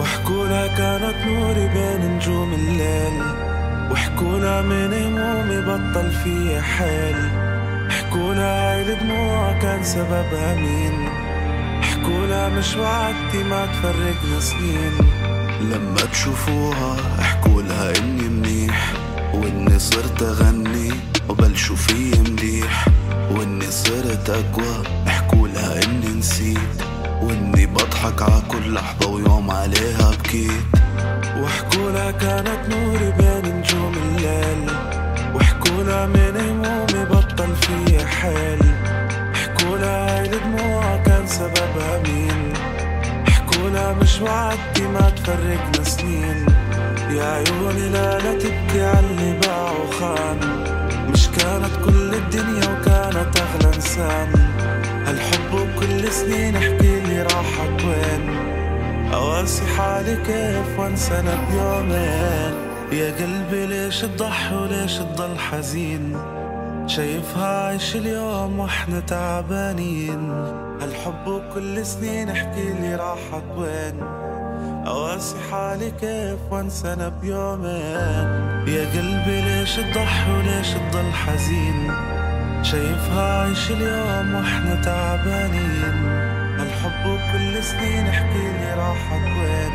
وحكولها كانت نوري بين نجوم الليل، وحكولها من همومي بطل فيها حيل. حكولها هاي الدموع كان سببها مين، حكولها مش وعدتي ما تفرقنا سنين. لما تشوفوها احكولها اني منيح، واني صرت اغني وبلشوا في مديح، واني صرت اقوى احكولها اني نسيت، واني بضحك ع كل لحظة ويوم عليها بكيت. وحكولها كانت نوري بين نجوم الليل، وحكولها من همومي بطل فيها حيل. حكولها هاي الدموع كان سببها مين، حكولها مش وعدتي ما تفرقنا سنين. يا عيوني لا تبكي عاللي باع وخان، مش كانت كل الدنيا وكانت أغلى إنسان. هالحب وكل سنين احكيلي راحت وين، أواسي حالي كيف وانسى أنا بيومين. يا قلبي ليش تضحي وليش تضل حزين، شايفها عايش اليوم واحنا تعبانين. هالحب وكل سنين احكيلي راحت وين، أواسي حالي كيف وانسى أنا بيومين. يا قلبي ليش تضحي وليش تضل حزين، شايفها عايش اليوم واحنا تعبانين. هالحب وكل سنين احكيلي راحت وين،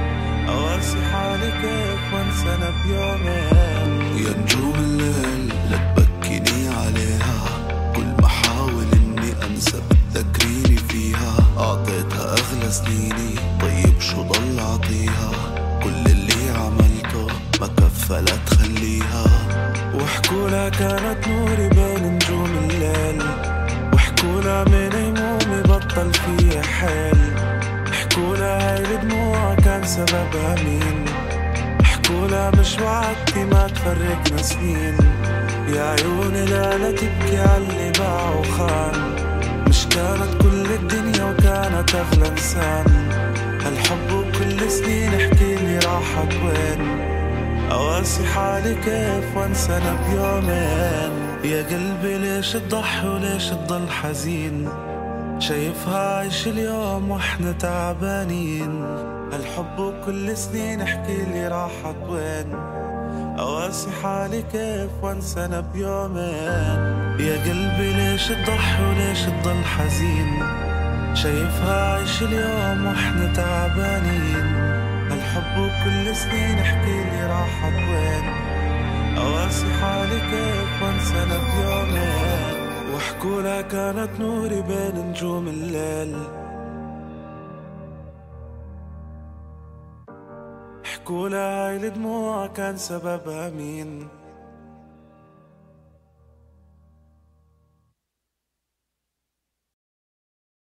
أواسي حالي كيف وانسى أنا بيومين. يا نجوم الليل لا تبكيني عليها، كل ما حاول اني انسى بتذكريني فيها. اعطيتها اغلى سنيني طيب شو ضل اعطيها، كل اللي عملته ما كفى لا تخليها. وحكولها كانت نوري بين نجوم الليل، وحكولها من همومي بطل فيها حيل. حكولها هاي الدموع كان سببها مين، حكولها مش وعدتي ما تفرقنا سنين. يا عيوني لا تبكي عاللي باع وخان، مش كانت كل الدنيا وكانت أغلى إنسان. هالحب وكل سنين احكيلي راحت وين، أواسي حالي كيف وانسى أنا بيومين. يا قلبي ليش تضحي وليش تضل حزين، شايفها عايش اليوم واحنا تعبانين. هالحب وكل سنين احكيلي راحت وين، أواسي حالي كيف وانسى أنا بيومين. يا قلبي ليش تضحي وليش تضل حزين، شايفها عايش اليوم واحنا تعبانين. هالحب وكل سنين احكيلي راحت وين، أواسي حالي كيف وانسى أنا بيومين. وحكولها كانت نوري بين نجوم الليل، حكولها هاي الدموع كان سببها مين.